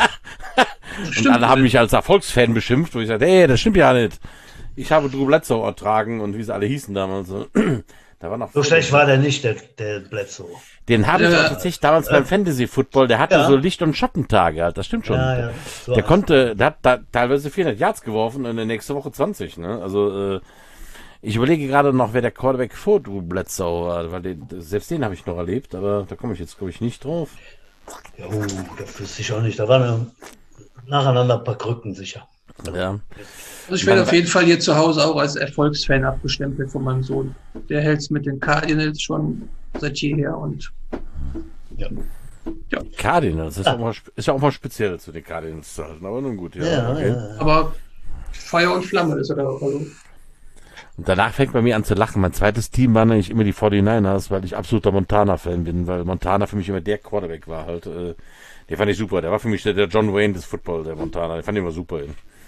Und alle haben mich als Erfolgsfan beschimpft, wo ich sagte, ey, das stimmt ja nicht. Ich habe Drew Bledsoe ertragen und wie sie alle hießen damals. Da war noch So schlecht war der nicht, der, der Bledsoe. Den habe ich Ja. auch tatsächlich damals beim Fantasy Football, der hatte Ja. so Licht- und Schattentage halt, das stimmt schon. Ja, ja. So Der was. konnte, der hat da teilweise vierhundert Yards geworfen und in der nächsten Woche zwanzig, ne? Also, äh, ich überlege gerade noch, wer der Quarterback vor Drew Bledsoe war, weil den, selbst den habe ich noch erlebt, aber da komme ich jetzt, glaube ich, nicht drauf. Ja, uh, das wüsste ich auch nicht. Da waren ja nacheinander ein paar Krücken sicher. Ja. Also ich werde auf jeden Fall hier zu Hause auch als Erfolgsfan abgestempelt von meinem Sohn. Der hält es mit den Cardinals schon seit jeher und Ja. Cardinals, ist, ja. auch mal, spe- ist ja auch mal speziell zu den Cardinals zu halten, aber nun gut, ja. Ja, okay. ja. aber Feuer und Flamme ist er da. Also, Und danach fängt bei mir an zu lachen. Mein zweites Team waren eigentlich immer die forty-niners, weil ich absoluter Montana-Fan bin, weil Montana für mich immer der Quarterback war halt. Äh, den fand ich super. Der war für mich der, der John Wayne des Football, der Montana. Den fand ich immer super.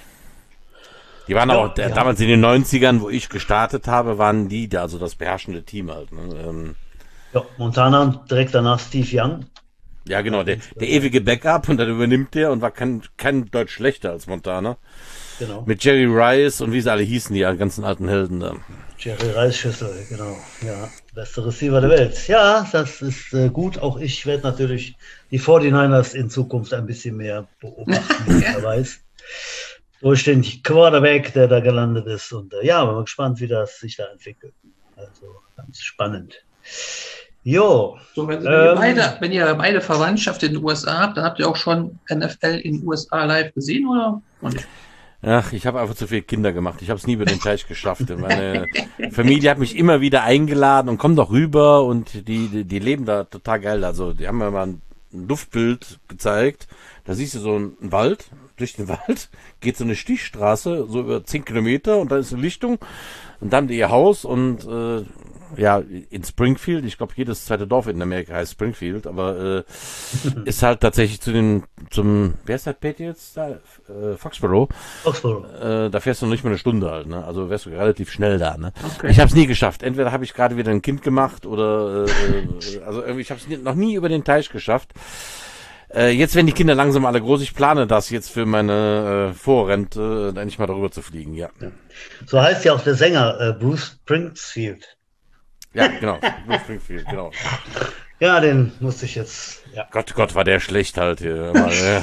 Die waren Ja, auch, der, ja. damals in den neunzigern, wo ich gestartet habe, waren die da, also das beherrschende Team halt. Ne? Ähm, Ja, Montana und direkt danach Steve Young. ja, genau, der, der ewige Backup und dann übernimmt der und war kein, kein Deutsch schlechter als Montana. Genau. Mit Jerry Rice und wie sie alle hießen, die ganzen alten Helden da. Jerry Reisschüssel, genau. Ja, beste Receiver der Welt. Ja, das ist äh, gut. Auch ich werde natürlich die forty-niners in Zukunft ein bisschen mehr beobachten, wie wer weiß. Durch den Quarterback, der da gelandet ist. Und äh, ja, bin mal gespannt, wie das sich da entwickelt. Also ganz spannend. Jo. so, wenn, wenn, ihr Ähm, beide, wenn ihr beide Verwandtschaft in den U S A habt, dann habt ihr auch schon N F L in den U S A live gesehen, oder? Und nicht? Ach, ich habe einfach zu viele Kinder gemacht. Ich habe es nie über den Teich geschafft. Meine Familie hat mich immer wieder eingeladen und komm doch rüber und die, die, die leben da total geil. Also die haben mir mal ein Luftbild gezeigt. Da siehst du so einen Wald, durch den Wald geht so eine Stichstraße, so über zehn Kilometer und dann ist eine Lichtung und dann ihr Haus und äh, ja, in Springfield, ich glaube jedes zweite Dorf in Amerika heißt Springfield, aber äh, ist halt tatsächlich zu den, zum, wer ist das Patriots da? Äh, Foxborough. Foxborough. Äh, da fährst du noch nicht mal eine Stunde halt, ne? Also wärst du relativ schnell da, ne? Okay. Ich habe es nie geschafft. Entweder habe ich gerade wieder ein Kind gemacht oder äh, also irgendwie, ich habe es noch nie über den Teich geschafft. Äh, jetzt werden die Kinder langsam alle groß. Ich plane das jetzt für meine äh, Vorrente, äh, endlich mal darüber zu fliegen, ja. So heißt ja auch der Sänger äh, Bruce Springsteen. Ja, genau. Bruce Springfield, genau. Ja, den musste ich jetzt. Ja. Gott, Gott, war der schlecht halt hier. Mal, ja.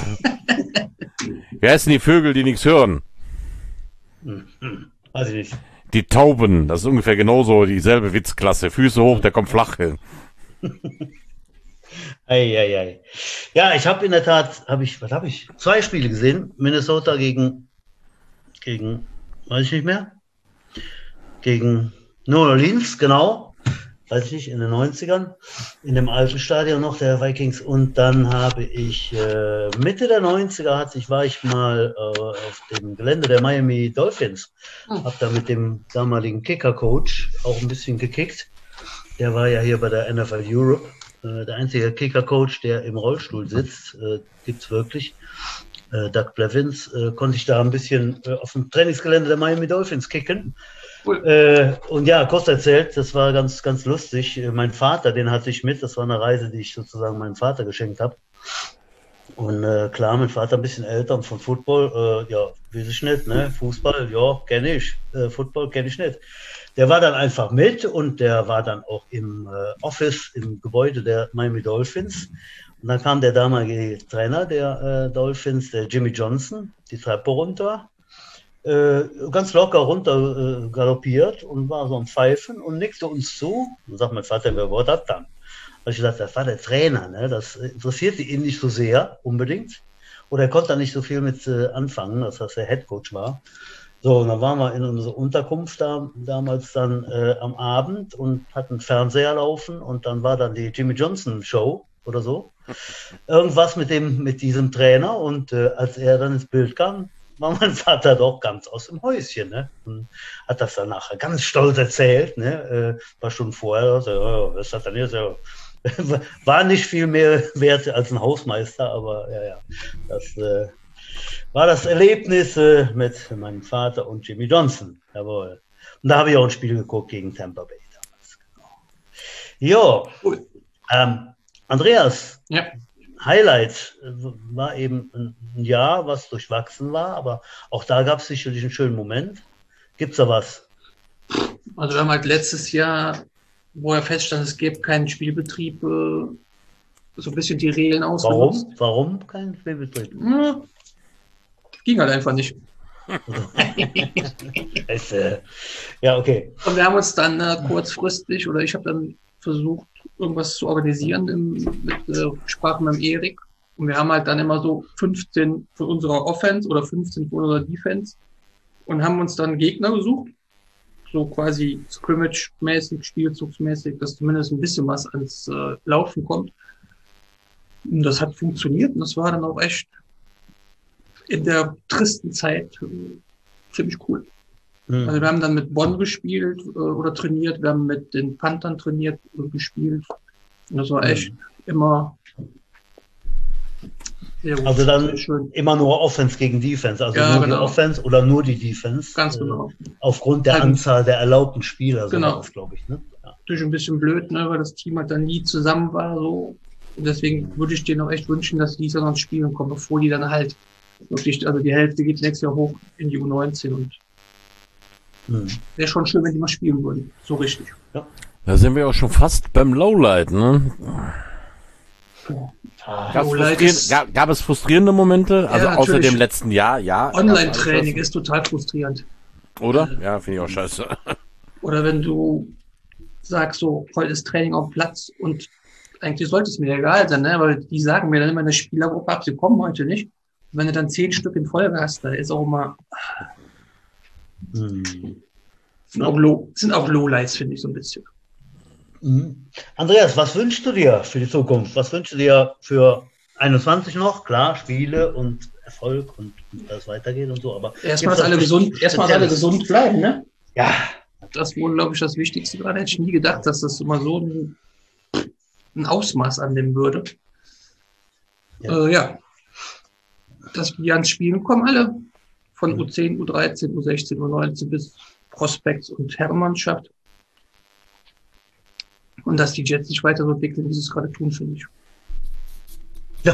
Wer heißen die Vögel, die nichts hören? Weiß ich nicht. Die Tauben. Das ist ungefähr genauso dieselbe Witzklasse. Füße hoch, der kommt flach hin. Ei, ei, ei. Ja, ich habe in der Tat, habe ich, was habe ich? Zwei Spiele gesehen. Minnesota gegen, gegen, weiß ich nicht mehr. Gegen New Orleans, genau. Weiß ich nicht, in den neunzigern. In dem alten Stadion noch der Vikings. Und dann habe ich äh, Mitte der neunziger hatte ich, war ich mal äh, auf dem Gelände der Miami Dolphins. Habe da mit dem damaligen Kicker-Coach auch ein bisschen gekickt. Der war ja hier bei der N F L Europe. Äh, der einzige Kicker-Coach, der im Rollstuhl sitzt, äh, gibt's wirklich. Äh, Doug Blevins, äh, konnte ich da ein bisschen äh, auf dem Trainingsgelände der Miami Dolphins kicken. Cool. Äh, und ja, kurz erzählt, das war ganz, ganz lustig. Äh, Mein Vater, den hatte ich mit. Das war eine Reise, die ich sozusagen meinem Vater geschenkt habe. Und äh, klar, mein Vater ein bisschen älter und von Football, äh, ja, weiß ich nicht, ne? Fußball, ja, kenne ich. Äh, Football kenne ich nicht. Der war dann einfach mit und der war dann auch im äh, Office, im Gebäude der Miami Dolphins. Und dann kam der damalige Trainer der äh, Dolphins, der Jimmy Johnson, die Treppe runter, äh, ganz locker runter äh, galoppiert und war so am Pfeifen und nickte uns zu. Und sagt mein Vater, wer war das dann? Habe ich gesagt, das war der Trainer, ne? Das interessierte ihn nicht so sehr unbedingt. Oder er konnte da nicht so viel mit äh, anfangen, dass das der Headcoach war. So, und dann waren wir in unserer Unterkunft da, damals dann äh, am Abend und hatten Fernseher laufen und dann war dann die Jimmy Johnson Show oder so. Irgendwas mit dem, mit diesem Trainer und äh, als er dann ins Bild kam, war mein Vater doch ganz aus dem Häuschen, ne? Und hat das dann nachher ganz stolz erzählt, ne? Äh, ein paar Stunden vorher, so, oh, was hat er denn jetzt? War nicht viel mehr wert als ein Hausmeister, aber ja, ja, das äh, war das Erlebnis äh, mit meinem Vater und Jimmy Johnson, jawohl. Und da habe ich auch ein Spiel geguckt gegen Tampa Bay damals, genau. Jo, Cool. ähm, Andreas, Ja. Highlight äh, war eben ein ein Jahr, was durchwachsen war, aber auch da gab es sicherlich einen schönen Moment. Gibt's da was? Also wir haben halt letztes Jahr wo er feststand, es gibt keinen Spielbetrieb, äh, so ein bisschen die Regeln ausgenutzt. Warum? Warum kein Spielbetrieb? Ja, ging halt einfach nicht. es, äh, ja, okay. Und wir haben uns dann äh, kurzfristig, oder ich habe dann versucht, irgendwas zu organisieren im, mit äh, Sprache mit dem Erik. Und wir haben halt dann immer so fünfzehn von unserer Offense oder fünfzehn von unserer Defense und haben uns dann Gegner gesucht, so quasi Scrimmage-mäßig, Spielzugsmäßig, dass zumindest ein bisschen was ans äh, Laufen kommt. Und das hat funktioniert und das war dann auch echt in der tristen Zeit äh, ziemlich cool. Mhm. Also wir haben dann mit Bonn gespielt äh, oder trainiert, wir haben mit den Panthern trainiert und gespielt. Und das war echt mhm. immer sehr gut. Also dann schön. Immer nur Offense gegen Defense, also ja, nur genau. die Offense oder nur die Defense. Ganz genau. Äh, aufgrund der also, Anzahl der erlaubten Spieler, genau. so glaube ich. Ne? Ja. Natürlich ein bisschen blöd, ne, weil das Team halt dann nie zusammen war. So. Und deswegen würde ich denen auch echt wünschen, dass die dann ans Spielen kommen, bevor die dann halt wirklich, also die Hälfte geht nächstes Jahr hoch in die U neunzehn und hm. wäre schon schön, wenn die mal spielen würden. So richtig. Ja. Da sind wir auch schon fast beim Lowlight, ne? Ah, gab, es ist, gab, gab es frustrierende Momente? Also ja, außer dem letzten Jahr, ja. Online-Training ist total frustrierend. Oder? Ja, finde ich auch scheiße. Oder wenn du sagst, so, heute ist Training auf dem Platz und eigentlich sollte es mir egal sein, ne? Weil die sagen mir dann immer in der Spielergruppe ab, sie kommen heute nicht. Und wenn du dann zehn Stück in Folge hast, da ist auch immer hm. sind auch Low, sind auch Lowlights, finde ich so ein bisschen. Mhm. Andreas, was wünschst du dir für die Zukunft? Was wünschst du dir für einundzwanzig noch? Klar, Spiele und Erfolg und, und dass es weitergeht und so, aber erstmal, dass alle gesund, erstmal alle gesund bleiben, ne? Ja. Das wohl, glaube ich, das Wichtigste gerade. Hätte ich nie gedacht, dass das immer so ein, ein Ausmaß annehmen würde. Ja. Äh, ja. Dass wir ans Spielen kommen, alle. Von mhm. U zehn, U dreizehn, U sechzehn, U neunzehn bis Prospects und Herrenmannschaft. Und dass die Jets sich weiter so entwickeln, wie sie es gerade tun, finde ich. Ja.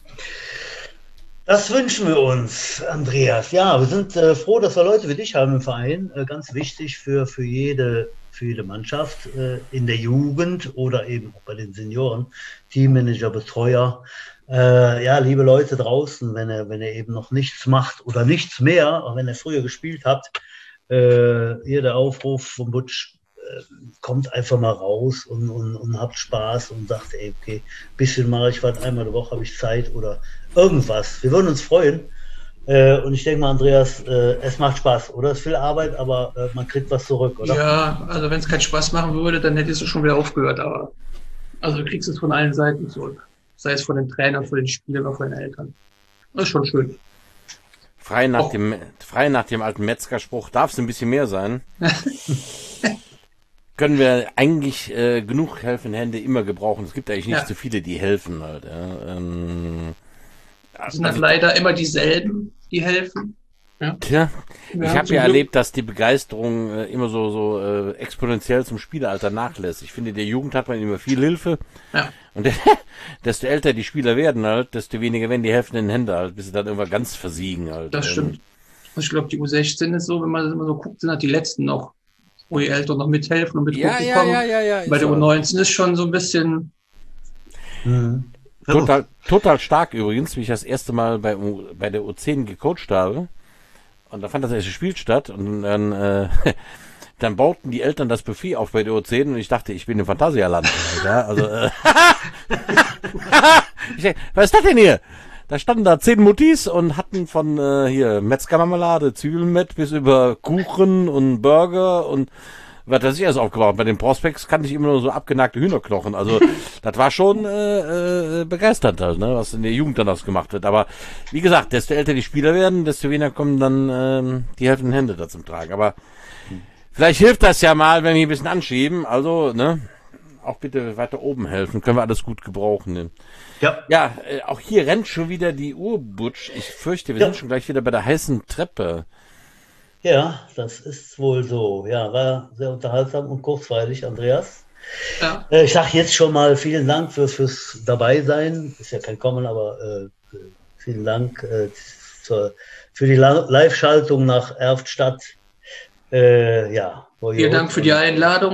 Das wünschen wir uns, Andreas. Ja, wir sind äh, froh, dass wir Leute wie dich haben im Verein. Äh, ganz wichtig für, für, jede, für jede Mannschaft äh, in der Jugend oder eben auch bei den Senioren, Teammanager, Betreuer. Äh, ja, liebe Leute draußen, wenn ihr, wenn ihr eben noch nichts macht oder nichts mehr, auch wenn ihr früher gespielt habt, äh, hier der Aufruf von Butch, äh, kommt einfach mal raus und, und, und habt Spaß und sagt, ey, okay, bisschen mache ich was, einmal die Woche habe ich Zeit oder irgendwas. Wir würden uns freuen. Äh, und ich denke mal, Andreas, äh, es macht Spaß, oder? Es ist viel Arbeit, aber äh, man kriegt was zurück, oder? Ja, also wenn es keinen Spaß machen würde, dann hättest du schon wieder aufgehört, aber also du kriegst es von allen Seiten zurück. Sei es von den Trainern, von den Spielern oder von den Eltern. Das ist schon schön. Frei nach, dem, frei nach dem alten Metzger-Spruch, darf es ein bisschen mehr sein? Können wir eigentlich äh, genug helfende Hände immer gebrauchen. Es gibt eigentlich nicht ja. so viele, die helfen. Halt, ja. ähm, das sind also, leider immer dieselben, die helfen. Ja. Tja, wir ich habe ja erlebt, dass die Begeisterung äh, immer so, so äh, exponentiell zum Spieleralter nachlässt. Ich finde, in der Jugend hat man immer viel Hilfe. Ja. Und der, desto älter die Spieler werden halt, desto weniger werden die helfenden Hände halt, bis sie dann irgendwann ganz versiegen halt. Das ähm. stimmt. Ich glaube, die U sechzehn ist so, wenn man das immer so guckt, sind halt die letzten noch, wo die Eltern noch mithelfen und mit ja, ja, kommen. Ja, ja, ja, Bei der U neunzehn ist schon so ein bisschen... Mhm. Total, total stark übrigens, wie ich das erste Mal bei, bei der U zehn gecoacht habe. Und da fand das erste Spiel statt und dann, äh, dann bauten die Eltern das Buffet auf bei der U zehn und ich dachte, ich bin im Phantasialand. Ja, also, äh, ich dachte, was ist das denn hier? Da standen da zehn Muttis und hatten von äh, hier Metzgermarmelade, Zwiebelmett bis über Kuchen und Burger und was das ich erst aufgebaut. Bei den Prospects kannte ich immer nur so abgenagte Hühnerknochen. Also das war schon äh, äh, begeisternd halt, ne, was in der Jugend dann das gemacht wird. Aber wie gesagt, desto älter die Spieler werden, desto weniger kommen dann ähm, die helfenden Hände da zum Tragen. Aber vielleicht hilft das ja mal, wenn wir ein bisschen anschieben. Also, ne, auch bitte weiter oben helfen. Können wir alles gut gebrauchen. Ne? Ja. Ja, äh, auch hier rennt schon wieder die Uhr, Butch. Ich fürchte, wir ja. sind schon gleich wieder bei der heißen Treppe. Ja, das ist wohl so. Ja, war sehr unterhaltsam und kurzweilig, Andreas. Ja. Äh, ich sage jetzt schon mal vielen Dank für, fürs Dabeisein. Ist ja kein Kommen, aber äh, vielen Dank äh, zur, für die Live-Schaltung nach Erftstadt. Äh, ja, vielen Dank für die Einladung.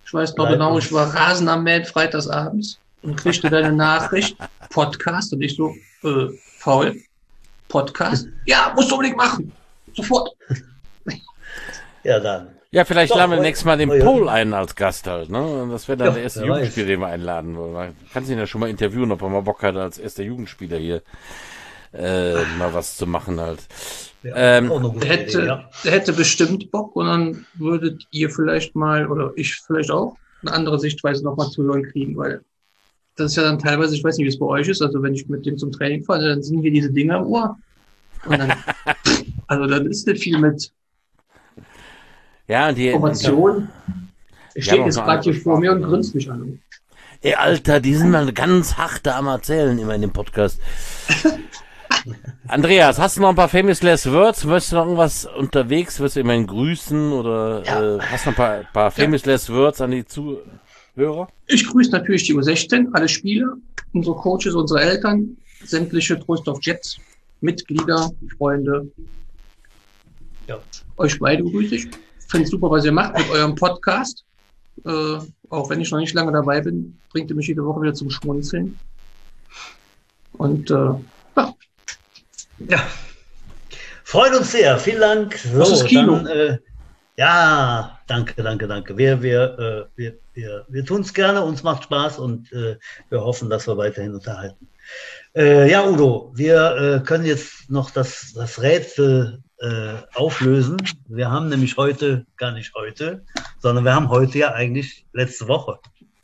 Ich weiß noch genau, ich war rasend am Mähen freitagsabends und kriegte deine Nachricht, Podcast, und ich so, äh, Paul, Podcast? Ja, musst du unbedingt machen. Sofort. Ja, dann. Ja, vielleicht Doch, laden wir heu- nächstes Mal den heu- Paul ein als Gast halt, ne? Und das wäre dann Ja, der erste wer Jugendspieler, den wir einladen wollen. Man kann ihn ja schon mal interviewen, ob er mal Bock hat, als erster Jugendspieler hier äh, mal was zu machen halt. Ja, Ähm, auch eine gute Der Idee, hätte, ja. der hätte bestimmt Bock und dann würdet ihr vielleicht mal, oder ich vielleicht auch, eine andere Sichtweise nochmal zu hören kriegen, weil das ist ja dann teilweise, ich weiß nicht, wie es bei euch ist, also wenn ich mit dem zum Training fahre, dann sind hier diese Dinger im Ohr. Und dann, also dann ist nicht viel mit ja, und die, Information. Er Die steht haben jetzt auch eine gerade hier andere vor mir und Sprache, grinst mich an. ey, Alter, die sind mal ganz harte am Erzählen immer in dem Podcast. Andreas, hast du noch ein paar Famous Last Words? Möchtest du noch irgendwas unterwegs? Wirst du immerhin grüßen oder Ja. äh, hast du noch ein paar, paar Famous Last Words an die Zuhörer? Ich grüße natürlich die U sechzehn, alle Spieler, unsere Coaches, unsere Eltern, sämtliche Trostorf Jets, Mitglieder, Freunde. Ja. Euch beide grüße ich. Finde es super, was ihr macht mit eurem Podcast. Äh, auch wenn ich noch nicht lange dabei bin, bringt ihr mich jede Woche wieder zum Schmunzeln. Und äh, ja, Ja. Freut uns sehr. Vielen Dank. So, Was ist Kino? Dann, äh, ja, danke, danke, danke. Wir, wir, äh, wir, wir, wir tun es gerne, uns macht Spaß und äh, wir hoffen, dass wir weiterhin unterhalten. Äh, ja, Udo, wir äh, können jetzt noch das, das Rätsel äh, auflösen. Wir haben nämlich heute, gar nicht heute, sondern wir haben heute ja eigentlich letzte Woche.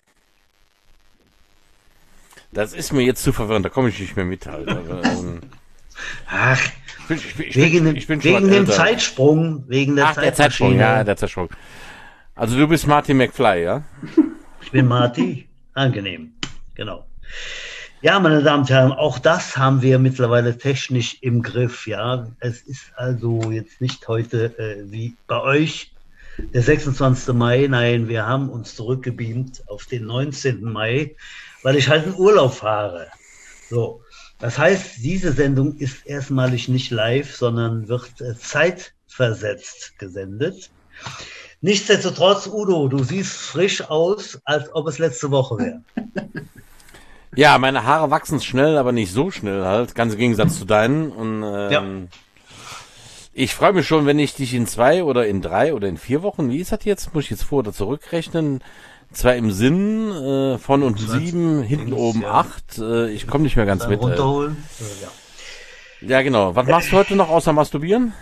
Das ist mir jetzt zu verwirrend, da komme ich nicht mehr mit halt. Aber, ähm, Ach, ich bin, ich bin, ich wegen, bin, dem- ich bin schon wegen was dem älter. Zeitsprung, wegen der Ach, der Zeitsprung, Zeitmaschine. ja, der Zeitsprung. Also du bist Marty McFly, ja? Ich bin Marty. Angenehm. Genau. Ja, meine Damen und Herren, auch das haben wir mittlerweile technisch im Griff. Ja, es ist also jetzt nicht heute äh, wie bei euch der sechsundzwanzigste Mai. Nein, wir haben uns zurückgebeamt auf den neunzehnten Mai, weil ich halt in Urlaub fahre. So. Das heißt, diese Sendung ist erstmalig nicht live, sondern wird äh, zeitversetzt gesendet. Nichtsdestotrotz, Udo, du siehst frisch aus, als ob es letzte Woche wäre. Ja, meine Haare wachsen schnell, aber nicht so schnell halt, ganz im Gegensatz zu deinen. Und ähm, Ja. ich freue mich schon, wenn ich dich in zwei oder in drei oder in vier Wochen, wie ist das jetzt? Muss ich jetzt vor- oder zurückrechnen? Zwei im Sinn, äh, von und Zwanzig, sieben, hinten links, oben ja. acht. Äh, ich komme nicht mehr ganz Dann mit. Äh. runterholen. Äh, ja. Ja, genau. Was machst du heute noch außer masturbieren?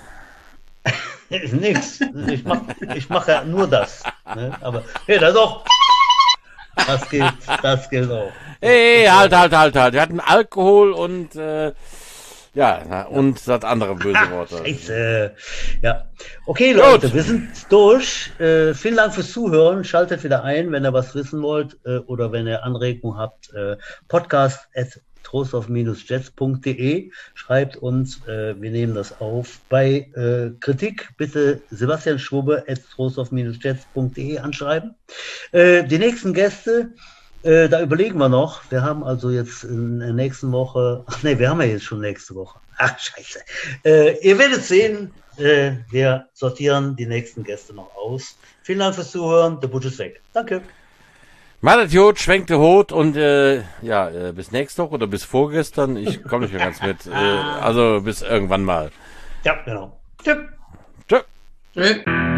Nix. Ich mach, ich mach ja nur das. Ne? Aber, hey, das auch. Das gilt, das gilt auch. Hey, halt, halt, halt, halt. Wir hatten Alkohol und, äh, ja, na, und das andere böse Worte. Scheiße. Ja. Okay, Leute, Gut. wir sind durch. Äh, vielen Dank fürs Zuhören. Schaltet wieder ein, wenn ihr was wissen wollt äh, oder wenn ihr Anregungen habt. Äh, podcast at trostorf jets punkt de. Schreibt uns, äh, wir nehmen das auf. Bei äh, Kritik bitte Sebastian Schwubbe at trostorf jets punkt de anschreiben. Äh, die nächsten Gäste, äh, da überlegen wir noch. Wir haben also jetzt in der nächsten Woche, ach nee, wir haben ja jetzt schon nächste Woche. Ach, scheiße. Äh, ihr werdet sehen, äh, wir sortieren die nächsten Gäste noch aus. Vielen Dank fürs Zuhören. Der Butch ist weg. Danke. Malet Jod, schwenkte Hut und äh, ja, äh, bis nächste Woche oder bis vorgestern. Ich komme nicht mehr ganz mit. Äh, also bis irgendwann mal. Ja, genau. Tschüss. Tschö. Hey.